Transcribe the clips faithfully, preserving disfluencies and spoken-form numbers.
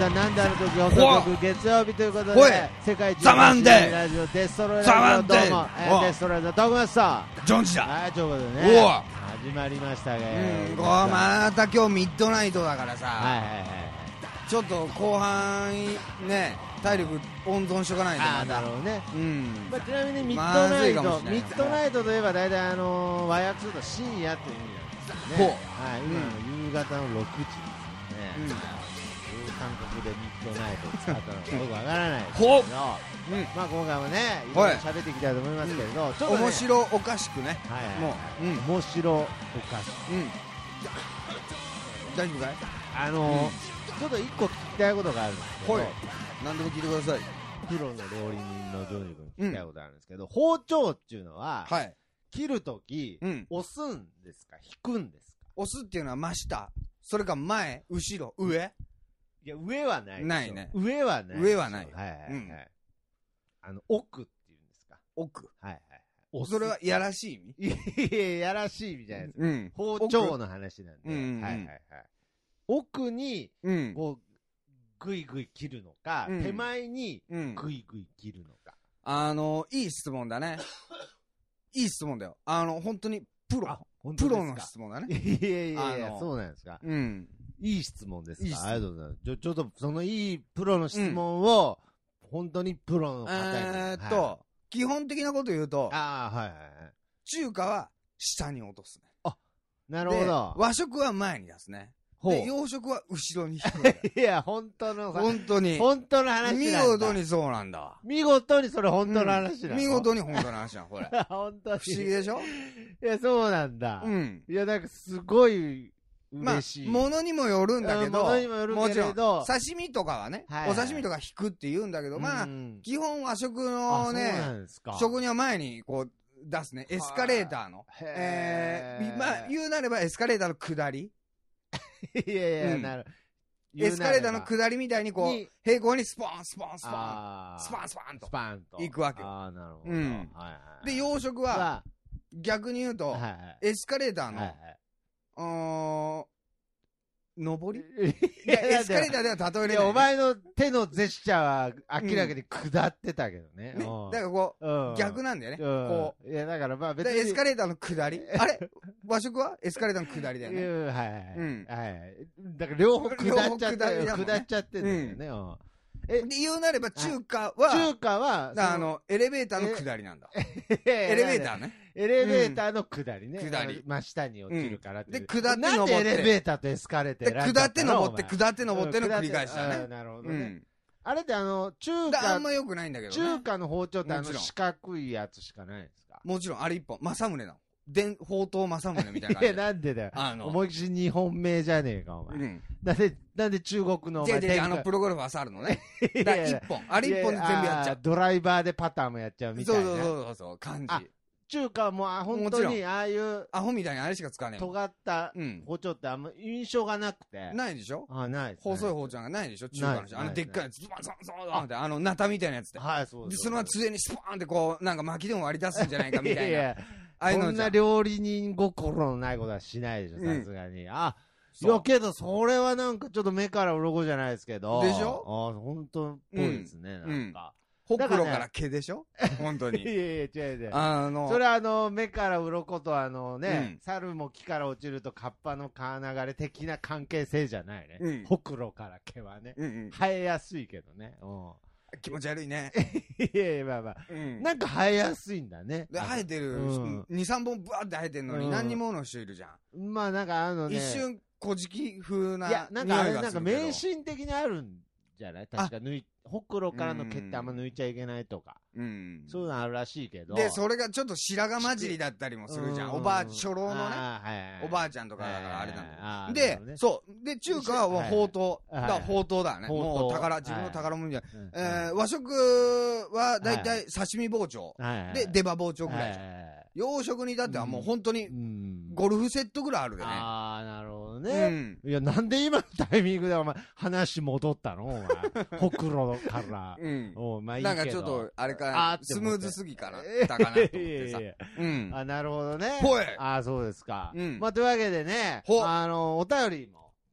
さんなんであの時放送局月曜日ということほいで世界一ザマンデーラジオデストロイザマラジオどうンデーも、えー、デストロイラジオ徳松さんジョンジだ。 はいということでおねお始まりましたうねん、こうまた今日ミッドナイトだからさ、 はいはいはいちょっと後半ね体力温存しとかないとああまたなるほどね、 うんまあ、ちなみにミッドナイト、 まずいかもしれないミッドナイトといえば大体あのー、和訳すると深夜という意味なんですよね。 ほうはい、今の夕方のろくじですね。 うんどういう感覚でミッドナイトを使ったのかよくわからないですけほど、 ううんまあ今回もね、いろいろ喋っていきたいと思いますけれど、ちょっとね、 面白おかしくねはいはい、 もううん面白おかしい。 うん大丈夫かいあのーちょっと一個聞きたいことがあるんですけど、 はい何でも聞いてください。 プロの料理人のジョニー君に聞きたいことがあるんですけど、包丁っていうのは、 はい切るとき、 うん押すんですか引くんですか？ 押すっていうのは真下それか前後ろ上いや、上はないでしょ。 ないね上はないでしょ。 上はないはいはいはい。 うんあの、奥っていうんですか。 奥はいはいはい。 それはやらしい意味いやいや、やらしいみたいなやつ。 うん包丁の話なんで。 うんうんうんはいはいはい。奥に、 うんこう、ぐいぐい切るのか、 うん手前にうんぐいぐい切るのか。 あのいい質問だねいい質問だよあの本当にプロあ本プロの当ですか？ 質問だねいやいやいやいや、 あのそうなんですか。 うんいい質問ですか？ いい質問ありがとうございます。ちょ、ちょっと、そのいいプロの質問を、本当にプロの方に。 えーっはいと基本的なこと言うとああ、はいはいはい。 中華は下に落とすねなるほど。 で和食は前に出すねほうで洋食は後ろに引くんだよいや、本当の、 本当に本当の話なんだ。 見事にそうなんだわ見事にそれ本当の話なの、 うん見事に本当の話なのこれ本当に。 不思議でしょいや、そうなんだ。 うんいや、なんかすごいまあ嬉しい。 物にもよるんだけどうん物にもよるけれどもちろん刺身とかはね、 はいはいお刺身とか引くって言うんだけど、まあうん基本和食あそうのねなんですか。 食には前にこう出すねエスカレーターのえー、まあ言うなればエスカレーターの下りいやいや、 うんなる。 エスカレーターのり下りみたいにこにう平行にスポンスポンスポンあースパンスパンとスパンと。 行くわけよああ、なるほど。 うんはいはい。 で洋食はは、 逆に言うとはいはい。 エスカレーターのはいはい。 うーん上りいいややエスカレーターでは例えいや、 れないお前の手のジェスチャーは明らかに下ってたけどね。 ねうんだからこうんう逆なんだよねうんこいや、だからまあう別に。 でエスカレーターの下りあれ和食はエスカレーターの下りだよねうんはいはい。 うんはい。だから両方下っちゃって、 両方下りだもんね下っちゃってんだよね。うんえ、 で言うなれば中華は中華は、 だあのエレベーターの下りなんだエエレベーターねエレベーターの下りね。 下りあの真下に落ちるからっていう。 で下ってなん登ってでエレベーターとエスカレーターで選んじゃ下って登っての下って登っての繰り返しだうんねなるほどね。 うんあれってあの、中華だあんま、良くないんだけどね中華の包丁ってあのもちろん四角いやつしかないんですか？ もちろんあれ一本政宗なので宝刀政宗みたいないや、 感なんでだよ。 あの思いっきり日本名じゃねえか、お前。 じうんなんで、なんで中国のお前違う違う違うあの天プロゴルファーサルのね下だいやいや一本あれ一本で全部やっちゃあードライバーでパターンもやっちゃううみたいうな。 そそうそうそう感あじ中華はもうあ本当もちにああいうアホみたいにあれしか使わねえもん尖ったうん包丁ってあんま印象がなくて。 ないでしょあ、ないですね。 細い包丁がないでしょ中華の人ないあのでっかいやつズバンズバンズバンってあのナタみたいなやつではい、そうそうでそのまま杖にスポーンってこうなんか巻きでも割り出すんじゃないかみたいないやいやああいうこんなのじゃん料理人心のないことはしないでしょ、 うんさすがに。あ、いそうやけど、それはなんかちょっと目から鱗じゃないですけど。 でしょあ、本当っぽいですね、 うんなんか。 ほくだからねろから毛でしょ本当にいやいや、違う違う。 あのそれはあの、目から鱗とあのね、 うん猿も木から落ちるとカッパの川流れ的な関係性じゃないね。 うんほくろから毛はね。 うんうん生えやすいけどね。う気持ち悪いねん。いやいや、まあまあ。 うんなんか生えやすいんだね。 で生えてるうんにさんぼんブワーって生えてるのうんに何人もの人いるじゃんまあなんかあのね。 一瞬古事記風ないや、なんかあれ、 匂いなんかがするけど迷信的にあるんじゃない確か抜い、ほくろからの毛ってあんま抜いちゃいけないとか。 うんそういうのあるらしいけど。 でそれがちょっと白髪混じりだったりもするじゃんおばあ初老のねあーはいはいはいおばあちゃんとかだからあれなんだよあーなるでほどねそうで中華ははい宝刀はいだから宝刀だね宝刀もう宝自分の宝物じゃないうんえー和食はだいたい刺身包丁はいはいで出刃包丁ぐらいじゃんはいはいはい洋食にだってはもう本当にうんゴルフセットぐらいあるでねああ、なるほどうね。 んいや、なんで今のタイミングでお前、話戻ったのお前。ほくろから。 うんおまあいいけど。 なんかちょっとあれあーかって思ってスムーズすぎかなだかなと思ってさいやいやいやうんあ、なるほどね。 ほいあ、そうですか。 うんまあ、というわけでね、 ほあの、お便りも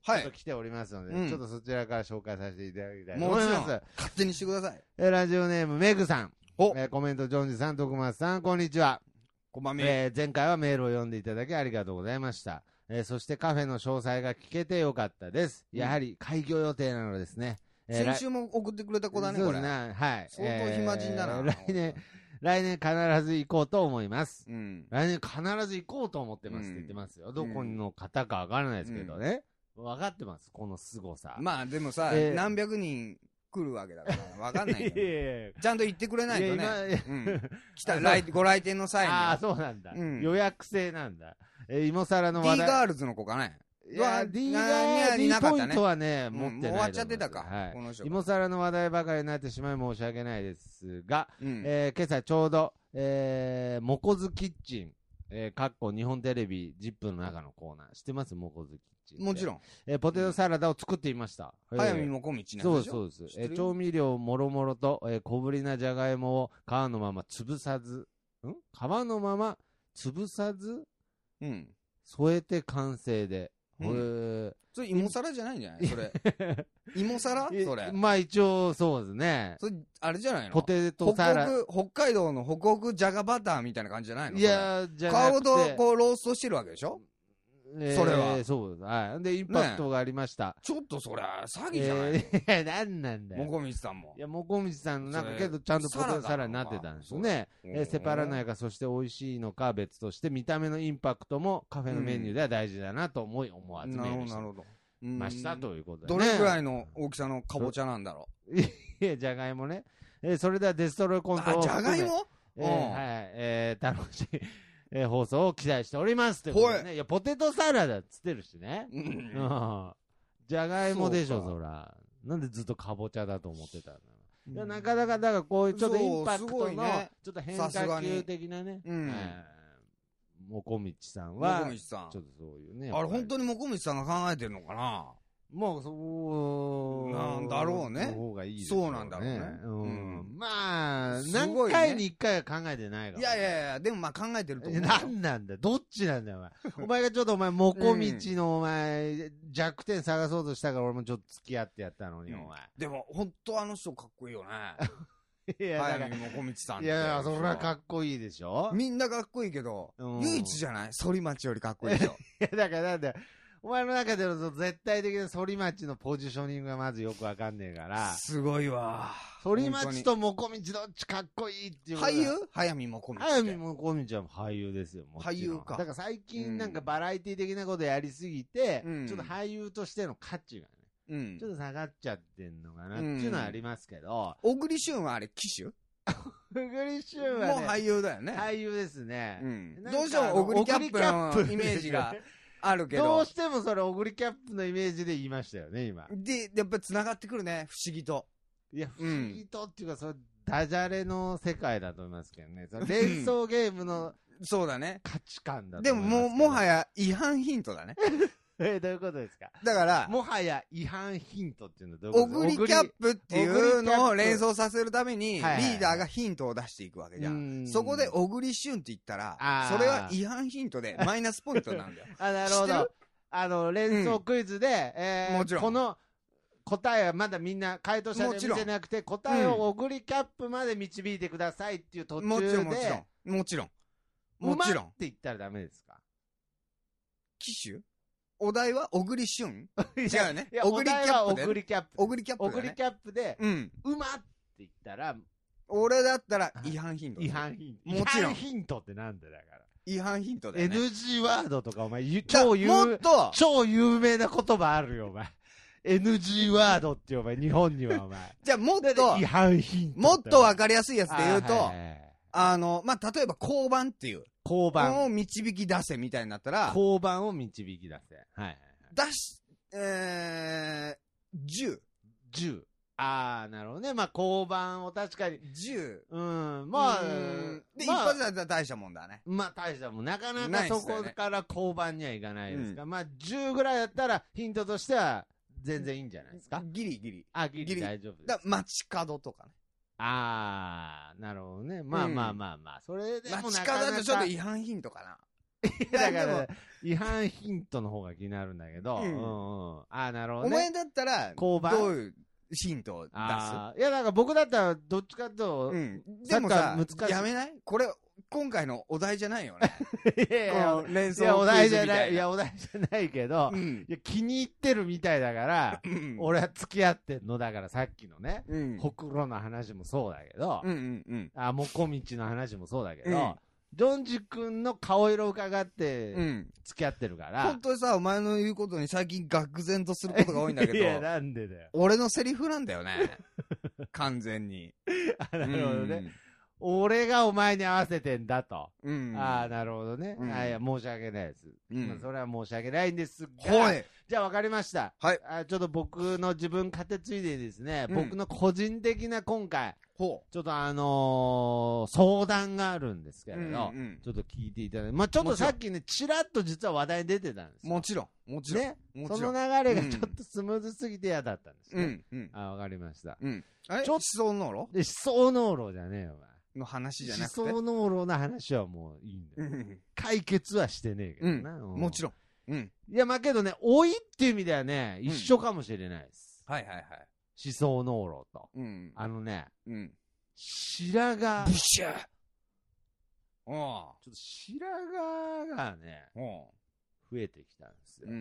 はいちょっと来ておりますので、 うんちょっとそちらから紹介させていただきたいと思います。 もちろん、勝手にしてください。 えーラジオネーム、メグさん。 おえーコメント、ジョンジさん、徳松さん、こんにちは。 こまめ。 えー前回はメールを読んでいただきありがとうございました。えーそしてカフェの詳細が聞けてよかったです。やはり開業予定なのですね。えー先週も送ってくれた子だね、これ。 そうですね。はい。 相当暇人だな。 えー来年、来年必ず行こうと思います。 うん。 来年必ず行こうと思ってますってうん言ってますよ。どこの方かわからないですけどね。分かってます、この凄さ。 まあでもさ、 えー何百人来るわけだから、わかんないよいやいやいやちゃんと言ってくれないといやね。 今うん。来た、来ご来店の際にああ、 は。 そうなんだ。 うん予約制なんだ。えー、芋皿の D 話題。 ガールズの子かね。 いや、 は D なガーに D なかったねポイントはね、 うん持ってないと思います。 もう終わっちゃってたかはいこの人。 芋皿の話題ばかりになってしまい申し訳ないですが、 うん。 えー今朝ちょうど、えー、モコズキッチン、えー、かっこ日本テレビ、ジップの中のコーナー。知ってますモコズキッチン。 もちろん。 えーポテトサラダを作っていました。えー早見もこみちなんそうでしょですそうです。 知ってるえー調味料もろもろと、えー小ぶりなじゃがいもを皮のまま潰さず、ん皮のまま潰さず、 うん。 添えて完成で。 うんこれそれ芋皿じゃないんじゃないそれ。芋皿えそれ。 まあ一応そうですね。 それ、あれじゃないのポテトサラダ。 北北北海道の北北じゃがバターみたいな感じじゃないのいやー、じゃなくて。 皮ごとこうローストしてるわけでしょえーそれはそうです。はい。で、インパクトがありました。 ちょっとそりゃ詐欺じゃないえーいや、なんなんだよ。 もこみちさんもい。や、もこみちさんのなんかそれけど、ちゃんとポテトサラダになサラダなのかってたんですよね。 そうえーセパラないか、そして美味しいのか別として、見た目のインパクトもカフェのメニューでは大事だなと思い、思わずメなるほど、 ールしなるほど。 ましたということでどね。 れぐらいの大きさのかぼちゃなんだろいや、じゃがいもね。えーそれではデストロイコう。 ントをあ、じゃがい含めもえーはい、えー楽しい、えー放送を期待しておりますということでね。いや、ポテトサラダっつってるしね。 うんうん。じゃがいもでしょ、 そうかそら。なんでずっとかぼちゃだと思ってたんだろう。いや、 うんなかなか、だからこういうちょっとインパクそうすトの、 ごいねちょっと変さすがに化球的なね。 うんえーもこみちさんもは、 こみちさんちょっとそういうね。 あれ、本に当にもこみちさんが考えてるのかなもう、そう、 なんだろうねの方がいいですよそうなんだろうねうん。 うんまあ、 す何ごいね回に一回は考えてないから。 いやいやいや、でもまあ考えてると思うよ。 なんなんだどっちなんだよ、お前。お前がちょっとお前、もこみちのお前、弱点探そうとしたから俺もちょっと付き合ってやったのに、 うんお前。 でも、本当あの人かっこいいよね。 いや、だから早見もこみちさんって。 いや、それはかっこいいでしょみんなかっこいいけどうん、 唯一じゃない反町よりかっこいいでしょ。 いや、だからなんだよ。お前の中でのその絶対的な反町のポジショニングがまずよくわかんねえから、 すごいわ。 反町ともこみちどっちかっこいいっていうことが。 俳優早見もこみちって。 早見もこみちは俳優ですよ。もちろん俳優かだから最近なんかバラエティ的なことやりすぎて、 うんちょっと俳優としての価値がね、 うんちょっと下がっちゃってんのかなっていうのはありますけど、 小栗旬はあれ、騎手ふぐりしゅんもうはね、 俳優だよね。 俳優ですね。 うんなんかどうしても小栗キャップのイメージがあるけどどう。してもそれ、オグリキャップのイメージで言いましたよね、今。 で、やっぱ繋がってくるね、不思議と。 いや、不うん思議とっていうか、それ、ダジャレの世界だと思いますけどね。その連想ゲームのそうだね。 価値観だとでも思いますけど。 もう、もはや違反ヒントだね。 え、どういうことですか？ だから、 もはや違反ヒントっていうのはどういうオことですか？ グリキャップっていうのを連想させるために、リはいはいはいーダーがヒントを出していくわけじゃ。 うんんそこで、小栗旬って言ったらあ、ーそれは違反ヒントでマイナスポイントなんだよ。 あ、なるほど知ってる。 あの、連想クイズで、えーもちろんこの答えはまだみんな回答者で見もちろんせなくて、答えをオグリキャップまで導いてくださいっていう途中で、 もちろん、もちろん。もちろん。もちろん馬って。言ったらダメですか？ 機種お題は小栗旬違うよねい。や、 小栗キャップオでグリキャップ。 小栗キャップだね。 オグリキャップで、 うん。 馬って言ったら、 俺だったら違反ヒント。 違反ヒント。 もちろん違反ヒントってなんだよだから。 違反ヒントだよね。 エヌジー ワードとかお前、ゆだ超有もっと、 超有名な言葉あるよ、お前。エヌジー ワードってお前、日本にはお前。 じゃあもっだってと違、反ヒント。 もっとわかりやすいやつで言うとあ、はいはいはいあの、まあ、例えば交番っていう交番。 を導き出せみたいになったら、 交番を導き出せ。はいはいはい。 出し、えー、じゅう。 じゅう。あー、なるほどね。まあ、交番を確かに。 じゅう。 うん、まあ、 うんで、 まあ一発だったら大したもんだね。 まあ、大したもん。なかなないかそっすよねこから交番にはいかないですが、まあ、じゅうぐらいだったら、ヒントとしては、全然いいんじゃないですか。 ギリギリ。 あ、ギリギリ大丈夫です。 だ街角とかね。 あー、なるほどね。まあうんまあまあまあ、それでも街なかなか。 角だとちょっと違反ヒントかな。 だから、違反ヒントの方が気になるんだけど、うん、うんうん。ああ、なるほど、ね。 お前だったら、どういうヒントを出す？ いや、なんか僕だったら、どっちかと、 うん。でもさ、難しい。やめないこれ、今回のお題じゃないよね。 いやいや、連想いや、お題じゃない。いや、お題じゃないけど、うん、いや気に入ってるみたいだから、うん、俺は付き合ってんのだから、さっきのね、うん、ほくろの話もそうだけど、うんうんうん、あ、もこみちの話もそうだけど、うん、ジョンジ君の顔色を伺って付き合ってるから、うん、 本当にさ、お前の言うことに最近愕然とすることが多いんだけど、 いや、なんでだよ。 俺のセリフなんだよね。完全に。 あ、なるほどね。うん、俺がお前に合わせてんだと。うん、ああ、なるほどね。うん、あ、いや、申し訳ないです。うん、まあ、それは申し訳ないんですが、はい、じゃあ分かりました。はい。あ、ちょっと僕の自分勝手ついでにですね、うん、僕の個人的な今回、ほうちょっとあのー、相談があるんですけれど、うんうん、ちょっと聞いていただいて、まあちょっとさっきね、ちらっと実は話題に出てたんですよ。 もちろん、もちろん。ね、 その流れがちょっとスムーズすぎて嫌だったんですね。うんうん、あ、わかりました。うん、 あれちょっと思想濃炉思想濃炉じゃねえよ、お前。 の話じゃなくて。 思想濃炉の話はもういいんだよ。うん、解決はしてねえけどな。 うん、もちろん。うん。 いや、まあけどね、老いっていう意味ではね、一緒かもしれないです。 うん、はいはいはい。 思想濃炉と。うん。あのね、うん。白髪。 ブシャー。 ちょっと白髪がね、増えてきたんですよ。うん。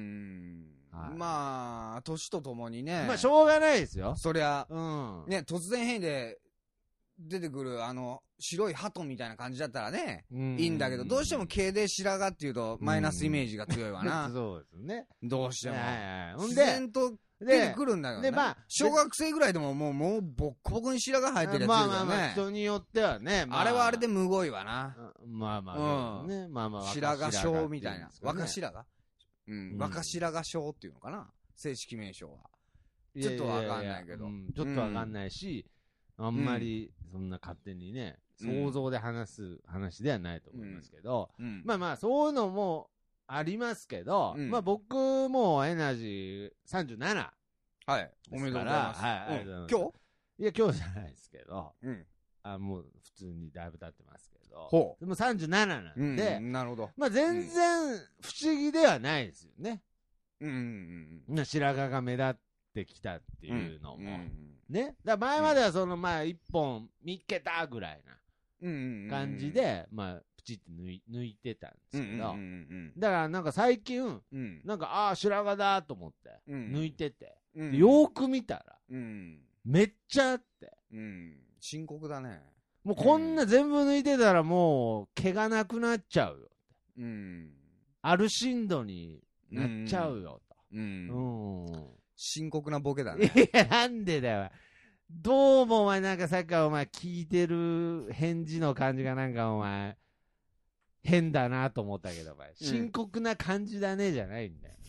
はい、まあ、年とともにね。 まあ、しょうがないですよ。 そりゃ、うん。ね、突然変異で出てくる、あの、白い鳩みたいな感じだったらね、いいんだけど、どうしても毛で白髪っていうと、マイナスイメージが強いわな。 そうですね。 どうしても。 はいはい、 自然と出てくるんだよね。で、まあ、小学生ぐらいでももう、もう、ボッコボコに白髪生えてるやついるからね。まあまあまあ、 人によってはね。 まあ、あれはあれでむごいわな。 まあまあ、うん、ね。まあまあ、 白髪症みたいな。若白髪うん。若白髪症っていうのかな正式名称は。ちょっとわかんないけど。 ちょっとわかんないし、あんまり、そんな勝手にね、想像で話す話ではないと思いますけど、まあまあ、そういうのもありますけど、まあ僕もエナジーさんじゅうなな。 はい。おめでとうございます。はい、ありがとうございます。今日いや、今日じゃないですけど、うん。あ、もう普通にだいぶ経ってますけど、ほう。でもさんじゅうなななんで、 なるほど。 まあ全然不思議ではないですよね。うんうんうん。白髪が目立ってきたっていうのも。ね。だ前まではその、まあ一本見っけたぐらいな感じで、まあ、プチって抜い抜いてたんですけど、だからなんか最近、なんか、ああ、白髪だと思って、抜いてて、よーく見たら、めっちゃあって、 深刻だね。 もうこんな全部抜いてたらもう毛がなくなっちゃうよって、アルシンドになっちゃうよと。 深刻なボケだね。 いや、なんでだよ。どうもお前なんかさっきからお前聞いてる返事の感じがなんかお前、変だなと思ったけど、お前。深刻な感じだねじゃないんだよ。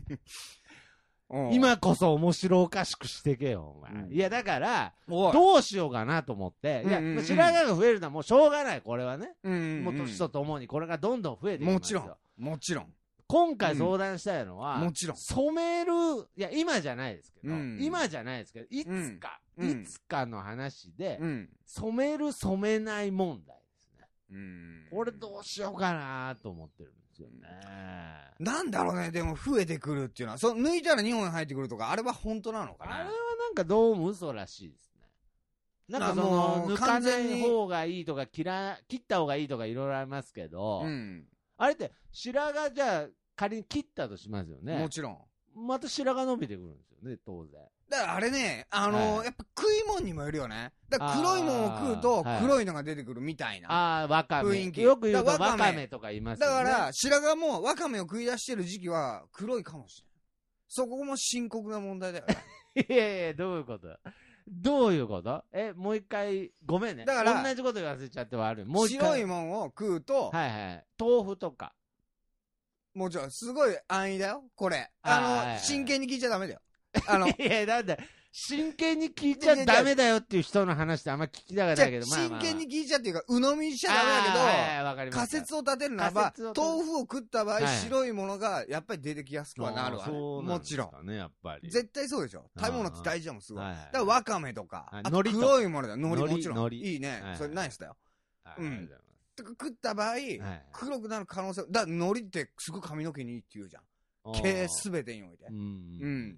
今こそ面白おかしくしてけよ、お前。うん、いや、だから、どうしようかなと思って。いや、うんうんうん、白髪が増えるのはもうしょうがない、これはね。うんうんうん、もう年とともにこれがどんどん増えていきますよ。 もちろん。もちろん。 今回相談したいのは、 うん、もちろん。 染める、いや、今じゃないですけど、うん、今じゃないですけど、いつか、うん、いつかの話で、うん、染める、染めない問題ですね。うん、これどうしようかなと思ってるんですよね。 なんだろうね、でも増えてくるっていうのは、そ抜いたらにほん入ってくるとか、あれは本当なのかな。 あれはなんかどうも嘘らしいですね。なんかその、抜かない方がいいとか、切ら、切った方がいいとかいろいろありますけど、うん、あれって白髪じゃあ仮に切ったとしますよね。 もちろん。 また白髪伸びてくるんですよね、当然。 だからあれね、あのーはい、やっぱ食い物にもよるよね。だから黒いものを食うと黒いのが出てくるみたいな。 ああ、わかめ。雰囲気。よく言うとわかめとか言いますよね。 だから白髪もわかめを食い出してる時期は黒いかもしれない。そこも深刻な問題だよね。 いやいや、どういうことどういうことえ、もう一回、ごめんね。だから、同じこと言わせちゃって悪い。もう一回。 白いもんを食うと、 はいはい。豆腐とか。 もちろん、すごい安易だよ、これ。あの、はいはい、真剣に聞いちゃダメだよ。あの、 いや、なんだ、真剣に聞いちゃダメだよっていう人の話ってあんま聞きたがないけど、まあまあまあ、 真剣に聞いちゃっていうか、鵜呑みにしちゃダメだけど、仮説を立てるならば、豆腐を食った場合、はい、白いものがやっぱり出てきやすくはなるわ、ね。もちろん。 ね、やっぱり。 絶対そうでしょ。食べ物って大事だもん、すごい。だからわかめとか、あと黒いものだよ。海苔もちろん。いいね。それナイスだよ。 うん。 とか食った場合、はい、黒くなる可能性、だから海苔ってすごい髪の毛にいいって言うじゃん。毛すべてにおいて。うん。うん。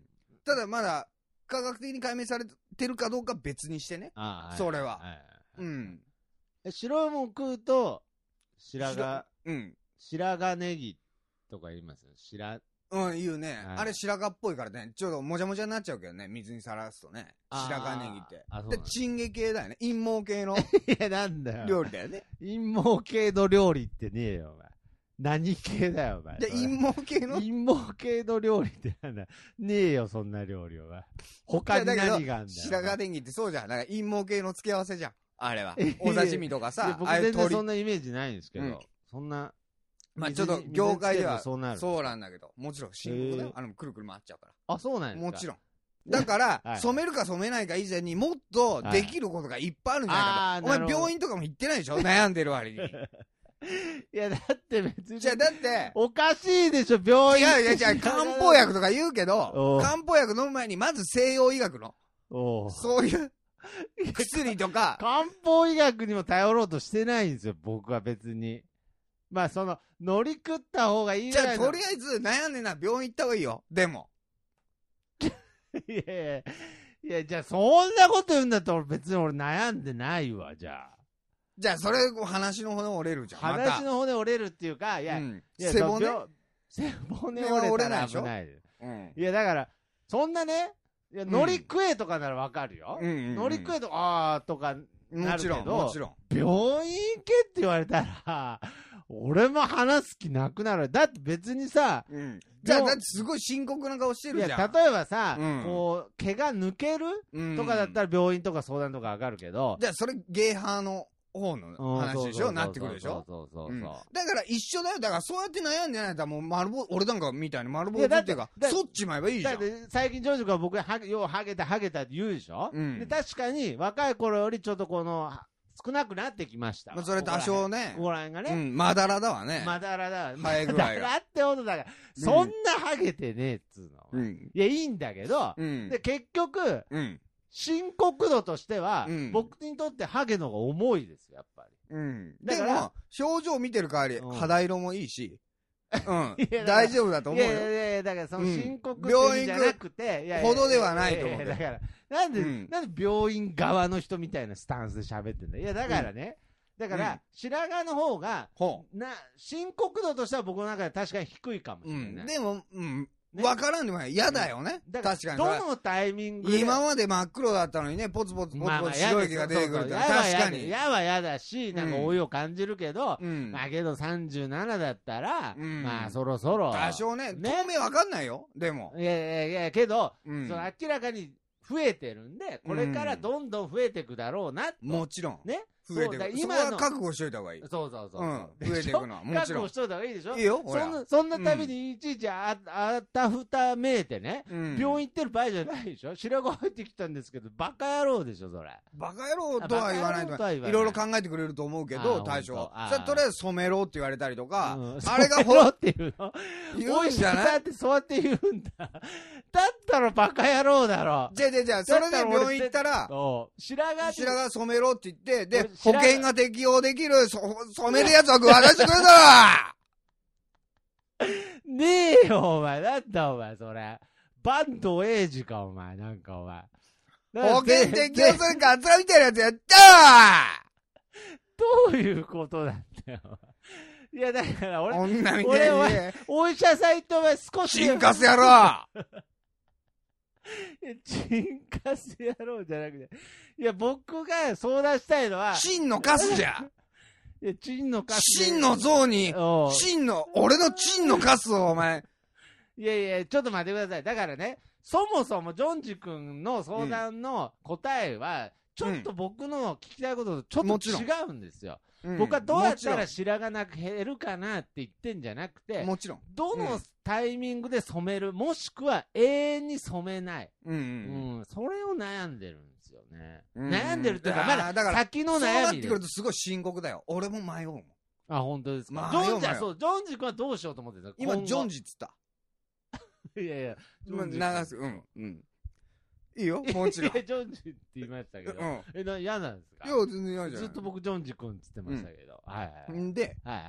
ただまだ、科学的に解明されてるかどうか別にしてね。あそれは。はいはいはい、うん。 白いもん食うと、白髪、うん。白髪ネギとか言いますよ。白、 うん、言うね。はい、あれ白髪っぽいからね、ちょっともじゃもじゃになっちゃうけどね、水にさらすとね。白髪ネギって。で、チンゲ系だよね。陰謀系の。 いや、なんだよ。 料理だよね。 陰謀系の料理ってねえよ、お前。何系だよ、お前。 で、陰謀系の陰謀系の料理ってなんだ。ねえよ、そんな料理は。他に何があんだよ。 白髪ネギってそうじゃん。なんか陰謀系の付け合わせじゃん。あれは。お刺身とかさ。 僕全然そんなイメージないんですけど、うん、そんな。 まあちょっと業界ではそうなんだけど、もちろん深刻だよ。あの、くるくる回っちゃうから。 あ、そうなんですか。 もちろん。だから、はい、染めるか染めないか以前にもっとできることがいっぱいあるんじゃないかと。はい、お前病院とかも行ってないでしょ悩んでる割に。 いや、だって別に。 じゃあ、だって。 おかしいでしょ、病院。 違う、いや、じゃあ、漢方薬とか言うけど、漢方薬飲む前に、まず西洋医学の、そういう薬とか。 漢方医学にも頼ろうとしてないんですよ、僕は別に。まあ、その、乗り食った方がいいじゃないじゃあ、とりあえず悩んでな、病院行った方がいいよ。でも。 いやいや、いや、じゃあ、そんなこと言うんだったら、別に俺悩んでないわ、じゃあ。 じゃあ、それ、話の骨折れるじゃん。 話の骨折れるっていうか、いや、うん、いや背骨背骨折れたら危ない。うん、いや、だから、そんなね、いや海苔食えとかならわかるよ。うんうんうん、海苔食えとか、あーとかなるけど、もちろん、もちろん。病院行けって言われたら、俺も話す気なくなる。だって別にさ、 うん、じゃあ、だってすごい深刻な顔してるじゃん。 いや、例えばさ、うん、こう、毛が抜ける、うん、とかだったら病院とか相談とかわかるけど、 じゃあ、それ、ゲーハーの、方の話でしょなってくるでしょそうそうそうそう、うん、だから一緒だよ。だからそうやって悩んでないんだったらもう丸坊俺なんかみたいに丸坊主っていうかそっちまえばいいじゃん。だって最近ジョージ君は僕がようハゲたハゲたって言うでしょ、うん、で確かに若い頃よりちょっとこの少なくなってきました。 まあ、それ多少ね。 ここら辺がね。 うん、まだらだわね。 まだらだわ。 生え具合が。まだらってことだから、うん、そんなハゲてねえっつうの。うん、いや、いいんだけど、うん、で、結局、うん深刻度としては、うん、僕にとってハゲの方が重いですよ、やっぱり。 うん。だから、表情見てる代わり、うん、肌色もいいし、うん。大丈夫だと思うよ。いやいやいや、だからその深刻度じゃなくて、 うん、ほどではないと思う。 だから、なんで、うん、なんで病院側の人みたいなスタンスで喋ってんだ。いや、だからね、うん、だから、うん、白髪の方が、な、深刻度としては僕の中で確かに低いかもしれない。うん、 でも、うん。ね、分からんでもない。嫌だよね。 だから確かに。どのタイミングで。今まで真っ黒だったのにね、ポツポツポツポツ白い毛が出てくるって確かに。 嫌は嫌だし、なんか老いを感じるけど、うん、まあけどさんじゅうななだったら、うん、まあそろそろ。 多少ね、ね透明分かんないよ、でも。 いやいやいや、けど、うん、その明らかに増えてるんで、これからどんどん増えていくだろうなと。 もちろん。 ね。 増えてくる。今は覚悟しといた方がいい。 そうそうそう。 うん。増えていくのは。もちろん。 覚悟しといた方がいいでしょいいよ。 そんな、そんなたびにいちいちあ、あたふためいてね、うん、病院行ってる場合じゃないでしょ白髪入ってきたんですけど、バカ野郎でしょ、それ。 バカ野郎とは言わないと思う。いろいろ考えてくれると思うけど、対象は。それとりあえず染めろって言われたりとか、うん、あれがほらっていうの言うんじゃないってそうやって言うんだ。だったらバカ野郎だろ。 じゃあじゃあじゃあ、それで病院行ったら、 白髪白髪染めろって言って、で、保険が適用できる、そ、染めるやつは渡してくれたらねえよ、お前。なんだ、お前、それ。バンドエイジか、お前。なんか、お前。 保険適用するか、あつらみたいなやつやったーどういうことなんだよ。いや、だから俺、 女みたいに俺は、お医者さん行ってお前少し。 チンカスやろチンカス野郎じゃなくて。いや、僕が相談したいのは。 チンのカスじゃいや、チンのカス。 チンの像に、チンの、俺のチンのカスをお前。 いやいや、ちょっと待ってください。だからね、そもそもジョンジ君の相談の答えは、ちょっと僕の聞きたいこととちょっと違うんですよ。うん、僕はどうやったら白髪なく減るかなって言ってんじゃなくて、 もちろん。 どのタイミングで染める、もしくは永遠に染めない。うん、うんうん、それを悩んでるんですよね。うん、悩んでるっていうか、まだ先の悩みで。そうなってくるとすごい深刻だよ。俺も迷うもん。 あ、本当ですか。ジョンジはそう、ジョンジ君はどうしようと思ってた今、ジョンジっつった。 いやいや、 流す、うん、うん。 いいよ、もちろん。 いや、ジョンジって言いましたけど。うん、え、な、嫌なんですか？ いや、全然嫌じゃん。 ずっと僕、ジョンジ君って言ってましたけど。うん、はいはい。 んで、 はいはい。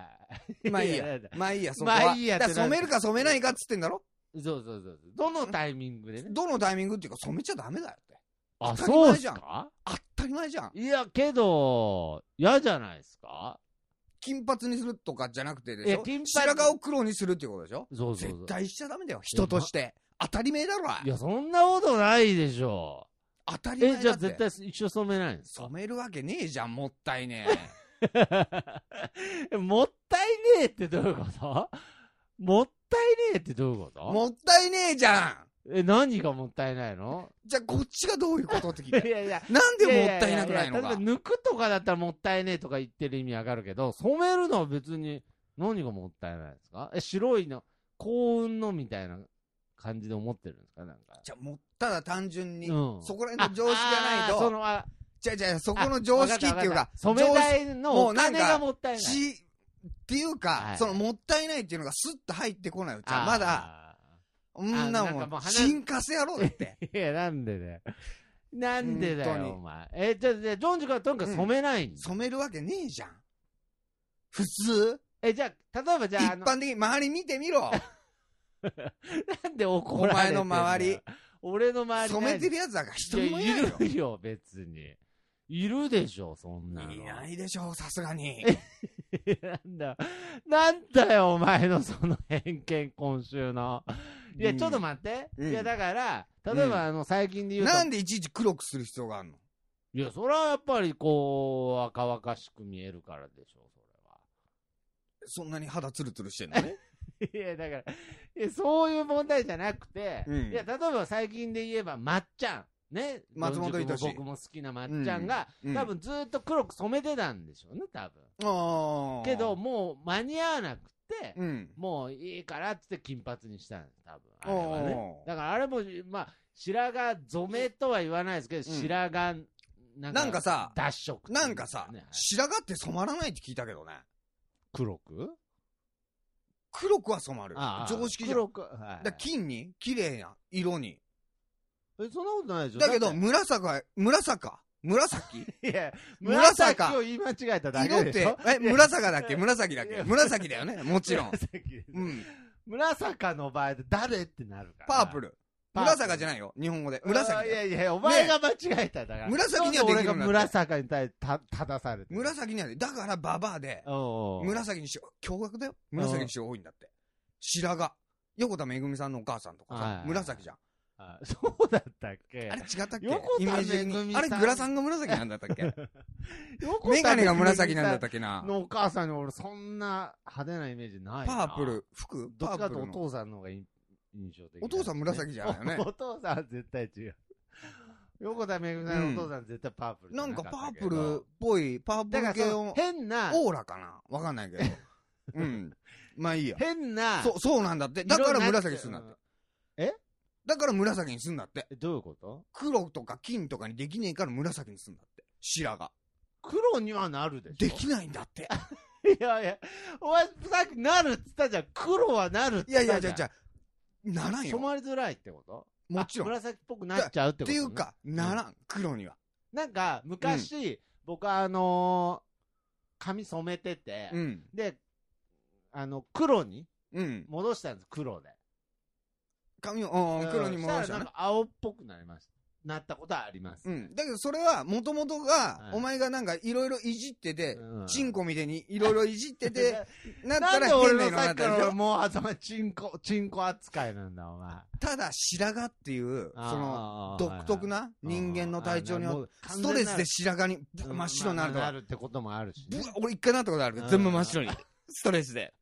まあいいや。まあいいや、そこは。まあいいや。染めるか染めないかっつってんだろ？ そうそうそう。どのタイミングでね。 どのタイミングっていうか、染めちゃダメだよって。 あ、そうですか？ 当たり前じゃん。 いや、けど、嫌じゃないですか？ 金髪にするとかじゃなくてでしょ？白髪を黒にするっていうことでしょ？ そうそうそう。 絶対しちゃダメだよ、人として。当たり前だろ。 いや、そんなことないでしょ。 当たり前だって。 え、じゃあ絶対一緒染めないんですか？ 染めるわけねえじゃん、もったいねえ。もったいねえってどういうこと？もったいねえってどういうこと？ もったいねえじゃん。 え、何がもったいないの？ じゃあこっちがどういうことって聞いて。 いやいや。 なんでもったいなくないのか。 例えば抜くとかだったらもったいねえとか言ってる意味わかるけど、染めるのは別に何がもったいないですか？え、白いの、幸運のみたいな感じで思ってるんですか？なんか。 じゃあもう、ただ単純に、 うん、 そこら辺の常識がないと、 そのあじゃあじゃあそこの常識っていうか、 染め代のお金がもったいない。 しっていうか、はい、そのもったいないっていうのがスッと入ってこないうちは、まだ、んなもん、進化せやろうって。 いや、なんでだよ。なんでだよ、お前。え、じゃあ、じゃあ、ジョンジ君はとにかく染めないんだ、うん、 染めるわけねえじゃん。普通え、じゃあ、例えばじゃあ。 一般的に周り見てみろ。 なんで怒られてんだよ。 お前の周り。 俺の周り。 染めてるやつだから一人もいないよ。 いるよ、別に。いるでしょ、そんなの。 いないでしょ、さすがに。 なんだ、なんだよ、お前のその偏見、今週の。いや、ちょっと待って。うん、いや、だから、例えば、あの、最近で言うと。 なんでいちいち黒くする必要があるの？ いや、それはやっぱり、こう、若々しく見えるからでしょ、それは。 そんなに肌ツルツルしてんのね。 いや、だから、いや、そういう問題じゃなくて、うん、いや、例えば最近で言えば、まっちゃん。ね、 松本人志。 僕も好きなまっちゃんが、うん、多分ずっと黒く染めてたんでしょうね、多分。 けど、もう間に合わなくて、 うん、 もういいからって金髪にしたんです、多分。あれはね。だからあれも、まあ、白髪染めとは言わないですけど、うん、白髪、なんか、 なんかさ、 脱色、 なんかさ、白髪って染まらないって聞いたけどね。 黒く黒くは染まる。 ああ常識じゃん。 黒く、はいはい、 だ金に、綺麗な色に。 え、そんなことないでしょ。 だけど、紫は、紫紫いや、紫を言い間違えただけでしょ。 色って、え、紫だっけ紫だっけ紫だよね、もちろん。 うん。紫の場合で誰ってなるから。 パープル。紫じゃないよ、日本語で。紫。 いやいや、お前が間違えただから。 紫にはできるんだって。 俺が紫に対して正されて。 紫にはで、だからババアで、紫にしよう。驚愕だよ。紫にしよう多いんだって。白髪。横田めぐみさんのお母さんとかさ、紫じゃん。 あ、そうだったっけ？ あれ違ったっけ？ 横田めぐみさん。 あれグラさんが紫なんだったっけ？メガネが紫なんだったっけな？ のお母さんに俺そんな派手なイメージないな。 パープル、服？ どっちかとお父さんの方が印象的。 お父さん紫じゃないよね。 お父さんは絶対違う。横田めぐみさんのお父さん絶対パープル。 なんかパープルっぽい、パープル系を。 変な。 オーラかな？わかんないけど。うん。まあいいや。 変な。 そう、そうなんだって。だから紫するんだって。 え？ だから紫にすんだって。 どういうこと？ 黒とか金とかにできねえから紫にすんだって。白髪。 黒にはなるでしょ。 できないんだって。 いやいや、お前さっきなるって言ったじゃん。黒はなるって言ったじゃん。いやいや、じゃじゃならんよ。 染まりづらいってこと？ もちろん。 紫っぽくなっちゃうってこと、 ね、っていうか、ならん、黒には。 なんか、昔、うん、僕はあのー、髪染めてて、 うん、 で、あの、黒に戻したんです、黒で。 髪を、黒に戻したね。 なんか青っぽくなりました。なったことはあります。 うん。だけどそれは、もともとが、お前がなんかいろいろいじってて、チンコみたいにいろいろいじってて、なったら変な色になったでしょ。なんで俺のさっきからもう頭チンコ、チンコ扱いなんだ、お前。 ただ白髪っていう、その、独特な人間の体調によって、ストレスで白髪に真っ白になるとか。 なるってこともあるし。 俺一回なったことあるけど、全部真っ白に。ストレスで。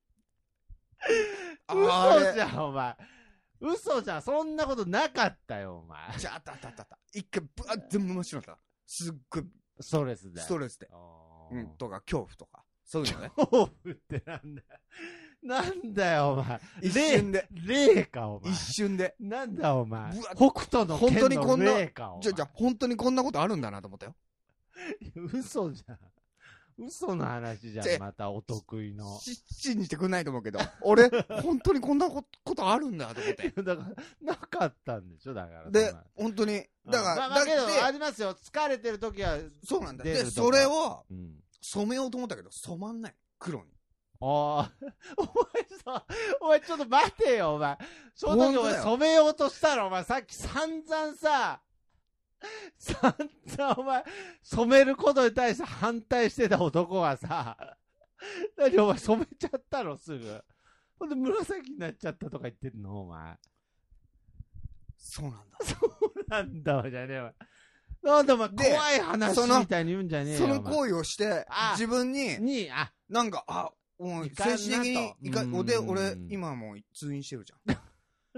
嘘じゃん、お前。嘘じゃん、そんなことなかったよ、お前。 じゃあ、あったあったあった。一回、ぶわっ、全部真っ白だった。すっごい。 ストレスで。 ストレスで。うん、とか、恐怖とか。そういうのね。 恐怖ってなんだよ。なんだよ、お前。 一瞬で。 霊か、お前。 一瞬で。 なんだ、お前。北斗の剣の霊か、お前。 じゃ、じゃ、本当にこんなことあるんだなと思ったよ。 嘘じゃん。 嘘の話じゃん、またお得意の。 し、信じてくんないと思うけど、俺、本当にこんなことあるんだと思って。 だから、なかったんでしょ、だから。 で、本当に。だから、 まあ、まあ、けど、ありますよ。疲れてる時は。 そうなんだ。で、それを、染めようと思ったけど、染まんない。黒に。 ああ、お前さ、お前ちょっと待てよ、お前。その時お前染めようとしたら、お前さっき散々さ、散々お前、染めることに対して反対してた男がさ、何お前染めちゃったのすぐ。ほんで紫になっちゃったとか言ってんのお前。 そうなんだ。 そうなんだ、じゃねえわ。なんでお前怖い話みたいに言うんじゃねえよ。 その行為をして、自分に、 に、あ、 なんか、あ、もう精神的にいか、で、俺、今もう通院してるじゃん。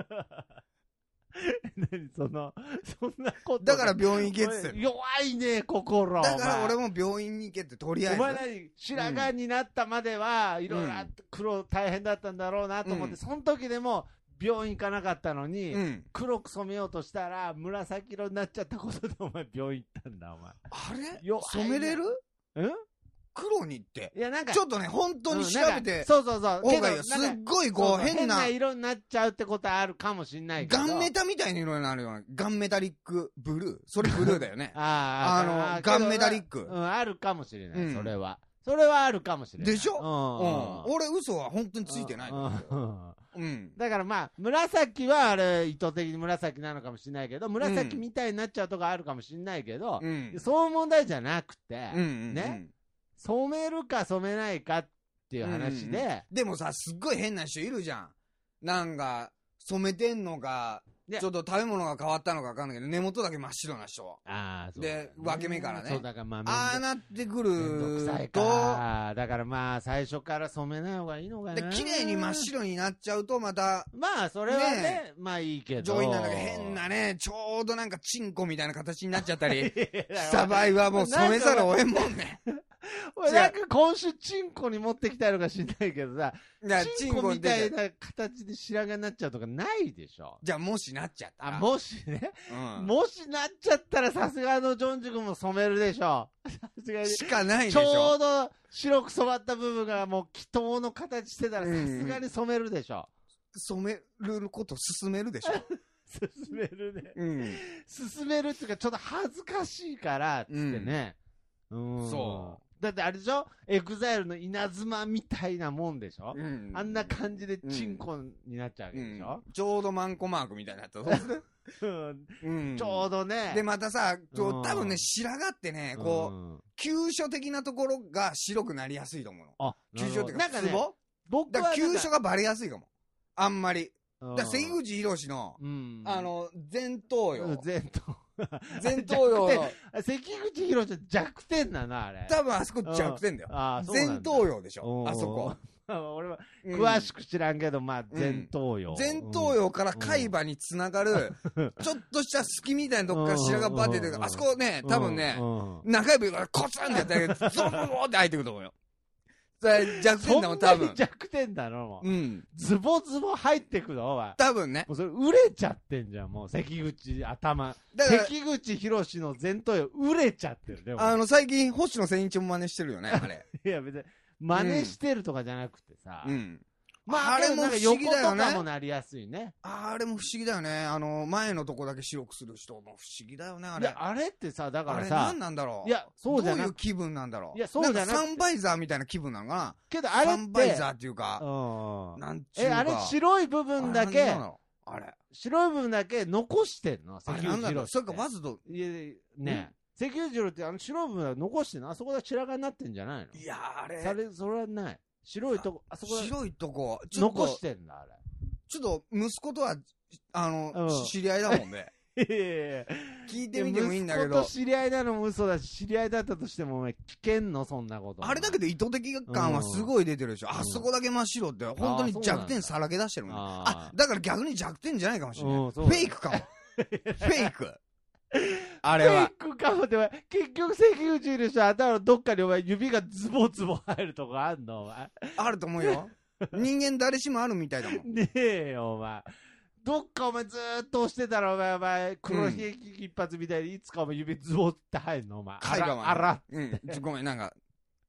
何その、そんなこと。 だから病院行けって言って。 弱いね、心。 だから俺も病院に行けって、とりあえず。 お前何、白髪になったまでは、いろいろ黒大変だったんだろうなと思って、その時でも、病院行かなかったのに、黒く染めようとしたら、紫色になっちゃったことでお前病院行ったんだ、お前。 あれ染めれるん黒にって。 いや、なんか。 ちょっとね、本当に調べて。 そうそうそう。 けど、すっごいこう、変な。 変な色になっちゃうってことはあるかもしんないけど。 ガンメタみたいな色になるような。ガンメタリックブルー。それブルーだよね。 ああ、あの、ガンメタリック。 うん、あるかもしれない、それは。それはあるかもしれない。 でしょうん。俺、嘘は本当についてない。うん。 だからまあ、紫はあれ、意図的に紫なのかもしれないけど、紫みたいになっちゃうとかあるかもしれないけど、そういう問題じゃなくて、ね。染めるか染めないかっていう話で、うんうん、 でもさ、すっごい変な人いるじゃん。なんか、染めてんのか、ちょっと食べ物が変わったのかわかんないけど、根元だけ真っ白な人。 ああ、そう、 ね。で、分け目からね。 そうだからまあ、 ああなってくると、 だからまあ、最初から染めない方がいいのかな。 で、綺麗に真っ白になっちゃうと、また。 まあ、それはね、ねまあいいけど。 上品なんだけど、変なね、ちょうどなんかチンコみたいな形になっちゃったりした場合はもう染めざるを得んもんね。 俺なんか今週チンコに持ってきたのか知んないけどさ、チンコみたいな形で白髪になっちゃうとかないでしょ。 じゃあもしなっちゃったら。 あ、もしね、うん、もしなっちゃったらさすがのジョンジ君も染めるでしょ。さすがに。 しかないでしょ。 ちょうど白く染まった部分がもう祈祷の形してたらさすがに染めるでしょ。 うん、染めること進めるでしょ。 進めるね。 うん。 進めるっていうかちょっと恥ずかしいから、つってね。うん。うん、そう。だってあれでしょエグザイルの稲妻みたいなもんでしょ、うん、あんな感じでチンコになっちゃうわけでしょ、 うん、ちょうどマンコマークみたいになったうん、ちょうどね。 で、またさ、多分ね、白髪ってね、こう、うん、急所的なところが白くなりやすいと思うの。 あ、 急所っていうか、 なんかね、 僕は。だから急所がバレやすいかも。あんまり。だから関口宏の、うん、あの、前頭葉。 前頭前頭葉の。 関口宏じゃ弱点だな、あれ。 多分あそこ弱点だよ。前頭葉でしょ、あそこ。 俺は、詳しく知らんけど、まあ、前頭葉。 前頭葉から海馬につながる、ちょっとした隙みたいなとこから白髪バッて出てくる。あそこね、多分ね、中指からコツンってやったら、ゾーンって入ってくると思うよ。弱点だもん、多分。 弱点だろ、もう。 うん。 ズボズボ入ってくのお前。 多分ね。 もうそれ、売れちゃってんじゃん、もう、関口、頭。関口宏の前頭葉、売れちゃってるね、 あの、最近、星野千一も真似してるよね、あれ。 いや、別に、真似してるとかじゃなくてさ。 うん。 まあ、あれも不思議だよね。横とかもなりやすいね。 あれも不思議だよね。あの、前のとこだけ白くする人も不思議だよね、あれ。 いや、あれってさ、だからさ。 あれ何なんだろう。 いや、そうじゃなくて。どういう気分なんだろう。 いや、そうじゃなくて。 サンバイザーみたいな気分なのかな。 けど、あれって。 サンバイザーっていうか。 うん。 なんちゅうか。 え、あれ白い部分だけ。 あれ。 白い部分だけ残してんの関口宏。 それか、まずど、 いや、ね。関口宏ってあの白い部分残してんのあそこで白髪になってんじゃないのいや、あれ。 それ、それはない。白いとこ、あそこ白いとこ、 残してんだ、あれ。 ちょっと、息子とは、あの、うん、知り合いだもんね。聞いてみてもいいんだけど。 息子と知り合いなのも嘘だし、知り合いだったとしても、聞けんのそんなこと。 あれだけど意図的感はすごい出てるでしょ。うん、あそこだけ真っ白って、本当に弱点さらけ出してるもんね。あ、だから逆に弱点じゃないかもしれない。うん、フェイクかも。フェイク。あれは。 フェイクかもって、結局関口いる人、頭のどっかにお前指がズボズボ入るとこあんのお前。 あると思うよ。人間誰しもあるみたいだもん。 ねえよ、お前。どっかお前ずーっと押してたら、お前、お前黒ひげ一発みたいに、いつかお前指ズボって入るのお前。 海馬あら。 うん。ごめん、なんか、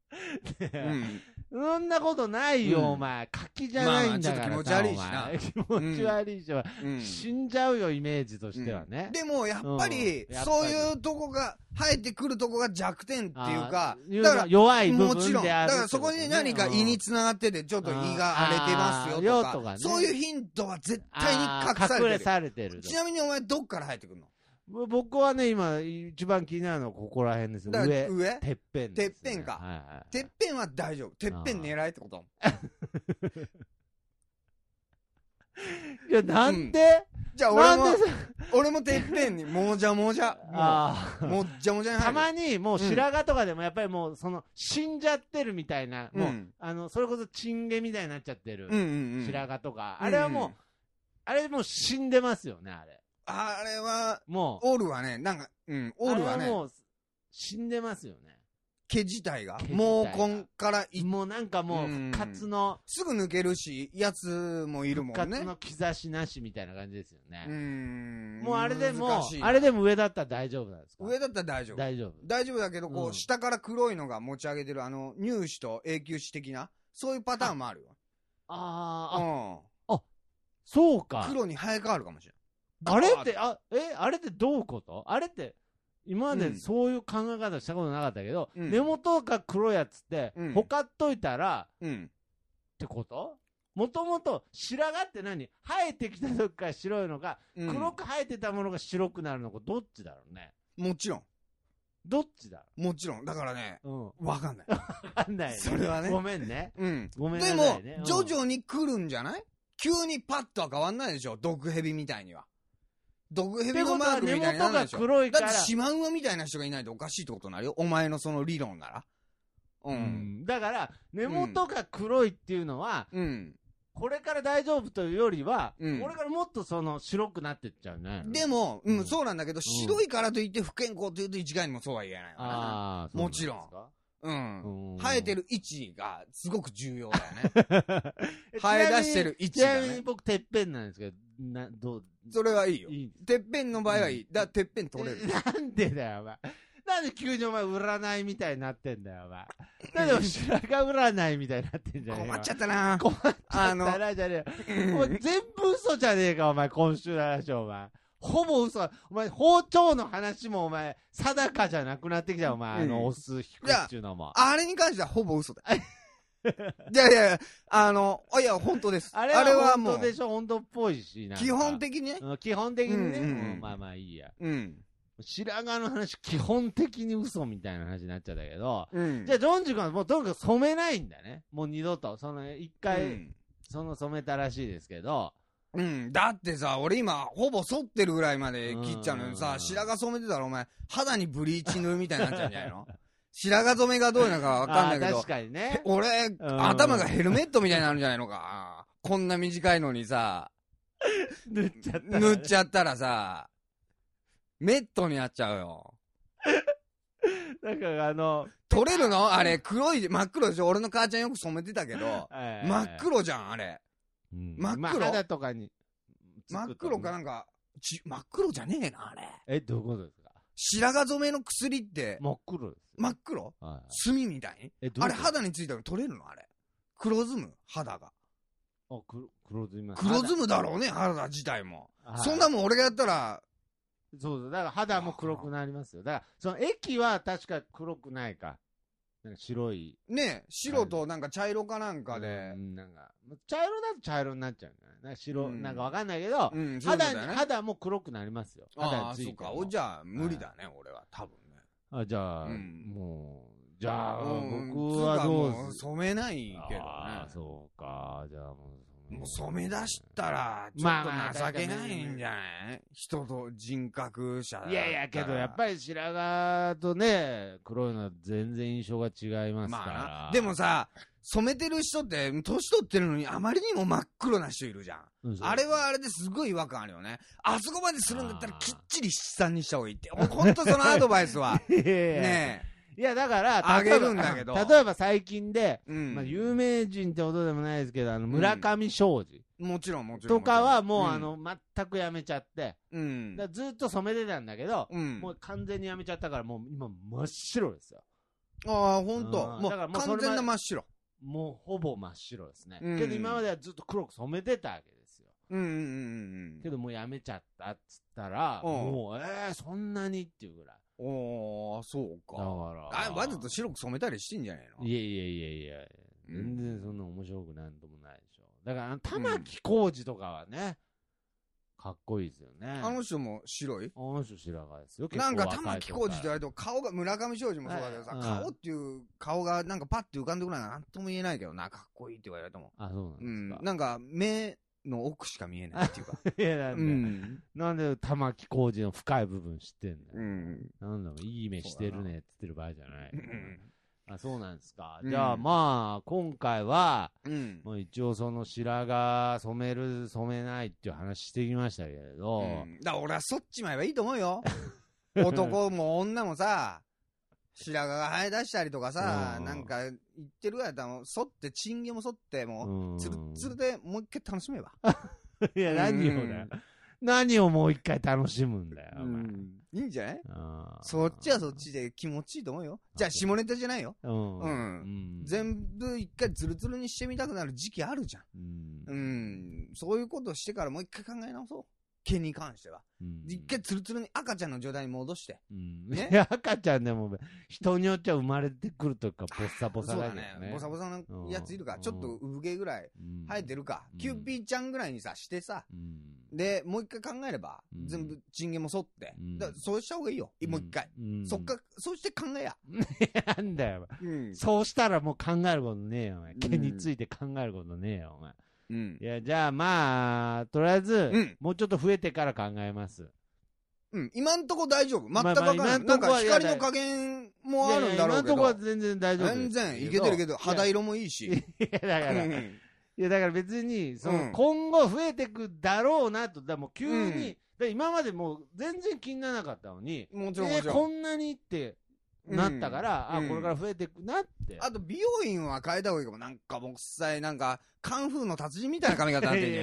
うん、そんなことないよ、うん、お前。柿じゃないんだからさ、まあ、 まあ、ちょっと気持ち悪いしな。 気持ち悪いし、うん、死んじゃうよ、イメージとしてはね。 うん、でも、やっぱり、うん、そういうとこが、生えてくるとこが弱点っていうか、 だから弱い部分である、ね。もちろん。 だからそこに何か胃に繋がってて、ちょっと胃が荒れてますよとか、とかね、そういうヒントは絶対に隠されてる。 隠れされてる。 ちなみにお前どっから生えてくるの？ 僕はね、今、一番気になるのはここら辺ですよ。上。上てっぺん、ね。 てっぺんか。はいはいはい、てっぺんは大丈夫。てっぺん狙えってこといや、なんで、 うん、じゃあ俺も、俺もてっぺんにもじゃもじゃ。ああ。もっじゃもじゃに入る。 たまに、もう白髪とかでもやっぱりもう、その、死んじゃってるみたいな、うん、もう、あの、それこそチンゲみたいになっちゃってる。白髪とか。あれはもう、うんうん、あれもう死んでますよね、あれ。 あれは、もう、オールはね、なんか、うん、オールはね、 もう、死んでますよね。 毛自体が。毛根からい、もうなんかもう、復活の、 すぐ抜けるし、やつもいるもんね。 復活の兆しなしみたいな感じですよね。うん。もうあれでも、あれでも上だったら大丈夫なんですか？ 上だったら大丈夫。 大丈夫。 大丈夫だけど、こう、下から黒いのが持ち上げてる、あの、乳歯と永久歯的な、そういうパターンもあるよ。 ああ、うん。あ、そうか。 黒に生え変わるかもしれない。 あれって、あ、え、あれってどういうこと？あれって、今までそういう考え方したことなかったけど、うん、根元が黒いやつって、うん、ほかっといたら、うん、ってこと？もともと白髪って何？生えてきた時から白いのか、うん、黒く生えてたものが白くなるのか、どっちだろうね。 もちろん。 どっちだ？ もちろん。だからね、うん、わかんない。 わかんない、ね。 それはね。 ごめんね。 うん。 ごめんなさいね。でも、徐々に来るんじゃない？急にパッとは変わんないでしょ、毒蛇みたいには。毒蛇のマークみたいになるでしょ。 黒いから。 だってシマウマみたいな人がいないとおかしいってことになるよ。お前のその理論なら。 うん。うん、だから、根元が黒いっていうのは、うん。これから大丈夫というよりは、うん、これからもっとその白くなってっちゃうね。 でも、うん、そうなんだけど、白いからといって不健康というと一概にもそうは言えないからな。ああ、もちろん。うん。生えてる位置がすごく重要だよね。生え出してる位置が、ね。 ちなみに僕、てっぺんなんですけど、な、どうそれはいいよ。いいてっぺんの場合はいい。だ、てっぺん取れる。 なんでだよ、お前。なんで急にお前占いみたいになってんだよ、お前。なんで白髪占いみたいになってんじゃねえか。 困っちゃったな困っちゃったな、じゃねえよ。お前全部嘘じゃねえか、お前、今週の話、お前。ほぼ嘘。お前、包丁の話もお前、定かじゃなくなってきた、お前、あの、押す、引くっていうのも。 あれに関してはほぼ嘘だ。いやいやいや、あの、いや、本当です。 あれは本当でしょ、本当っぽいしな。 基本的にね。 基本的にね。うんうんうん、まあまあいいや。うん。白髪の話、基本的に嘘みたいな話になっちゃったけど、うん、じゃあ、ジョンジ君はもうとにかく染めないんだね。もう二度と。その、一回、うん、その染めたらしいですけど。 うん。だってさ、俺今、ほぼ剃ってるぐらいまで切っちゃうのにさ、白髪染めてたらお前、肌にブリーチ塗るみたいになっちゃうんじゃないの？白髪染めがどういうのかわかんないけど。 確かにね。 俺、頭がヘルメットみたいになるんじゃないのか。こんな短いのにさ、 塗っちゃったら、ね。 塗っちゃったらさ、メットになっちゃうよ。 なんかあの、 取れるの？あれ、黒い、真っ黒でしょ？俺の母ちゃんよく染めてたけど、真っ黒じゃん、あれ。うん、真っ黒、 まあ、肌とかに。 真っ黒かなんか、ち真っ黒じゃねえな、あれ。 え、どういうことですか？ 白髪染めの薬って、 真っ黒です。 真っ黒、はい、炭みたいにえ、どういうこと？あれ、肌についたら取れるのあれ。黒ずむ肌が。 あ、黒、黒ずむ。 黒ずむだろうね、肌自体も。そんなもん俺がやったら、 そうそう。だから肌も黒くなりますよ。だから、その液は確か黒くないか。なんか白い。 ねえ、白となんか茶色かなんかで。 うん、なんか、茶色だと茶色になっちゃうんだよ。なんか白、うん、なんかわかんないけど、うん、肌に、ね、肌も黒くなりますよ。肌についても。 ああ、そうか。じゃあ、無理だね、俺は。多分ね。 あ、じゃあ、うん、もう、じゃあ、僕はどうも染めないけどね。 ああ、そうか。じゃあもう。 もう染め出したら、ちょっと情けないんじゃない、まあ、人と人格者。 いやいや、けどやっぱり白髪とね、黒いのは全然印象が違いますから。まあ、でもさ、染めてる人って、年取ってるのにあまりにも真っ黒な人いるじゃん。うん、あれはあれですごい違和感あるよね。あそこまでするんだったらきっちり七三にした方がいいって。ほんとそのアドバイスは。ねえ。 いや、だから、 あげるんだけど。 例えば最近で、うん、まあ、有名人ってことでもないですけど、あの、村上庄司。 うん、もちろん、もちろん。 とかはもう、うん、あの、全くやめちゃって、うん、だずっと染めてたんだけど、うん、もう完全にやめちゃったから、もう今真っ白ですよ。 ああ、ほんと。もう完全な真っ白。 もうほぼ真っ白ですね。うん、けど今まではずっと黒く染めてたわけですよ。 うんうんうんうん。 けどもうやめちゃったっつったら、もう、えー、そんなにっていうぐらい。 おー、そうか。 だから。 あ、わざと白く染めたりしてんじゃないの？ いやいやいやいや、全然そんな面白くなんともないでしょ。だから、玉置浩二とかはね、かっこいいですよね。 あの人も白い？ あの人白髪ですよ。 なんか玉置浩二って言われると顔が、村上庄司もそうだけどさ、顔っていう顔がなんかパッて浮かんでこないなんとも言えないけどな、かっこいいって言われるとも。 あ、そうなんですか。うん、 なんか目の奥しか見えないっていうか。 いや、なんで、うん、なんで玉置浩二の深い部分知ってんだよ。うん、なんだろう、いい目してるねって言ってる場合じゃない。あ、そうなんですか。じゃあ、うん、まあ、今回は、うん、もう一応その白髪染める、染めないっていう話してきましたけれど。 うん、だから俺はそっちまえばいいと思うよ。男も女もさ、白髪が生え出したりとかさ、うん、なんか言ってるぐらいだったら、剃って、チンゲも剃って、もう、つるつるでもう一回楽しめば。 いや、何をだよ。何をもう一回楽しむんだよ、お前。 いいんじゃない？そっちはそっちで気持ちいいと思うよ。じゃあ下ネタじゃないよ。うん。うん、全部一回ズルズルにしてみたくなる時期あるじゃん。うん。うん、そういうことをしてからもう一回考え直そう。毛に関しては。うん、一回ツルツルに赤ちゃんの状態に戻して。 うん、ね、いや赤ちゃんでも人によっては生まれてくるとかボッサボサだけどね。そうだね。ボサボサのやついるから、ちょっと産毛ぐらい生えてるか、うん、キューピーちゃんぐらいにさしてさ、うん、でもう一回考えれば、うん、全部チンゲも剃って、うん、だそうした方がいいよ。もう一回、うん、そっかそうして考えや。 なんだよ、うん、そうしたらもう考えることねえよお前。毛について考えることねえよお前。うん、いや、じゃあまあ、とりあえず、うん、もうちょっと増えてから考えます。 うん、今んとこ大丈夫。全くわかんない。まあまあ、なんか光の加減もあるんだろうけど。 今んとこは全然大丈夫です。 全然、いけてるけど、肌色もいいし。いや、だから、うん、いや、だから別に、その、今後増えてくだろうなと、だもう急に、うん、今までもう全然気にならなかったのに、 もちろん、 えー、こんなにって、なったから、うん、あ、これから増えていくなって。 あと、美容院は変えた方がいいかも。なんか、もくさい、なんか、カンフーの達人みたいな髪型になってんじゃん、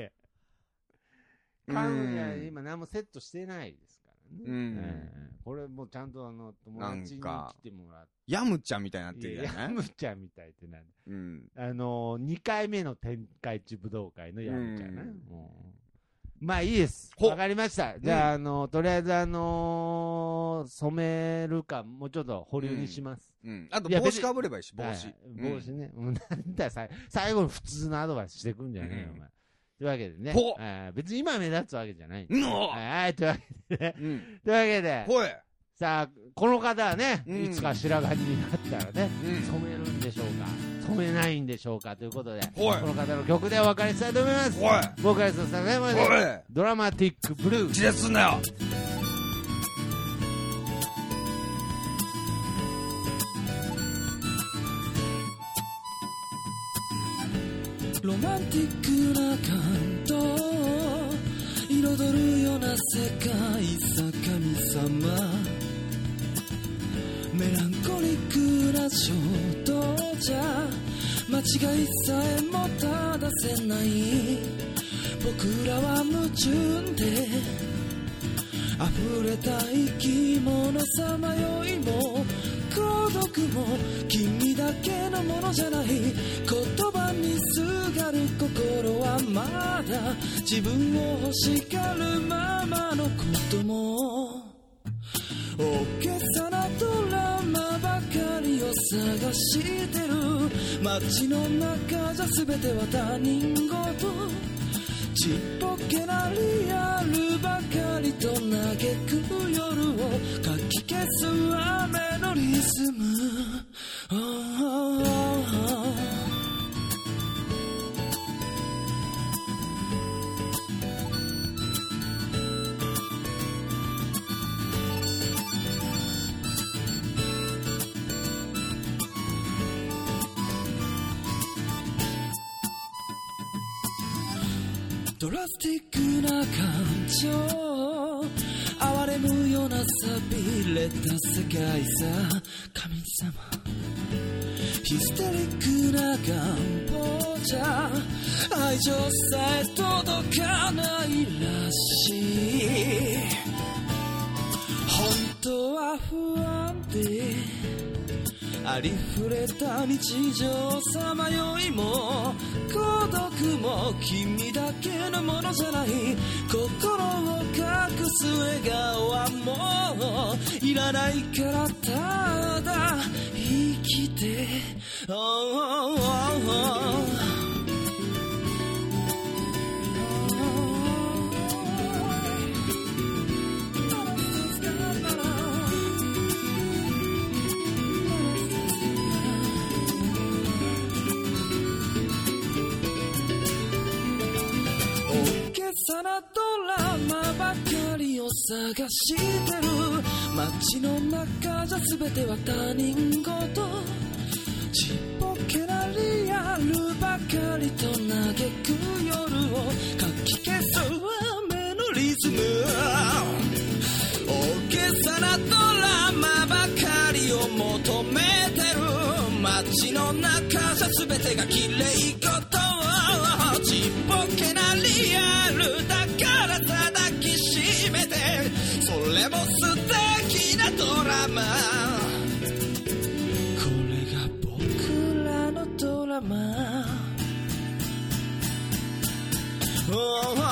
今。カンフーは今何もセットしてないですからね。うん。えー、これもうちゃんとあの、友達に来てもらって。 ヤムちゃんみたいになってるじゃない？ ヤムちゃんみたいってなんだ。うん。あのー、にかいめの天下一武道会のヤムちゃんね。うん。まあいいです。わかりました。じゃあ、うん、あの、とりあえずあのー、染めるか、もうちょっと保留にします。 うん。うん、あと帽子かぶればいいし、帽子。はい、 帽子ね。うん、なんださ、最後に普通のアドバイスしてくんじゃねえよ、うん、お前。というわけでね。ほあ別に今目立つわけじゃない。 うん。 はい、というわけでね。うん、というわけで。 ほい。 さあ、この方はね、うん、いつか白髪になったらね、うん、染めるんでしょうか染めないんでしょうかということで、この方の曲でお別れしたいと思います。ボーカリスト坂山でドラマティックブルー。 気絶すんなよ。 ロマンティックな感動彩るような世界さ神様メランコリックな衝動じゃ間違いさえも正せない僕らは矛盾で溢れた生き物さまよいも孤独も君だけのものじゃない言葉にすがる心はまだ自分を欲しがるままのことも大げさなドラマばかりを探してる街の中じゃ全ては他人事ちっぽけなリアルばかりと嘆く夜をかき消す雨のリズム、oh, oh, oh. ドラスティックな感情哀れむような寂れた世界さ神様ヒステリックな願望じゃ愛情さえ届かないらしい本当は不安でありふれた日常さまよいも孤独も君だけのものじゃない。心を隠す笑顔はもういらないから、ただ生きて、oh, oh, oh, oh.さなドラマばかりを探してる。街の中じゃ全ては他人事。ちっぽけなリアルばかりと嘆く夜をかき消す雨のリズム。大げさなドラマばかりを求めてる。街の中じゃ全てが綺麗事。ちっぽけなリアルだからさ抱きしめて、それも素敵なドラマ。これが僕らのドラマ。Oh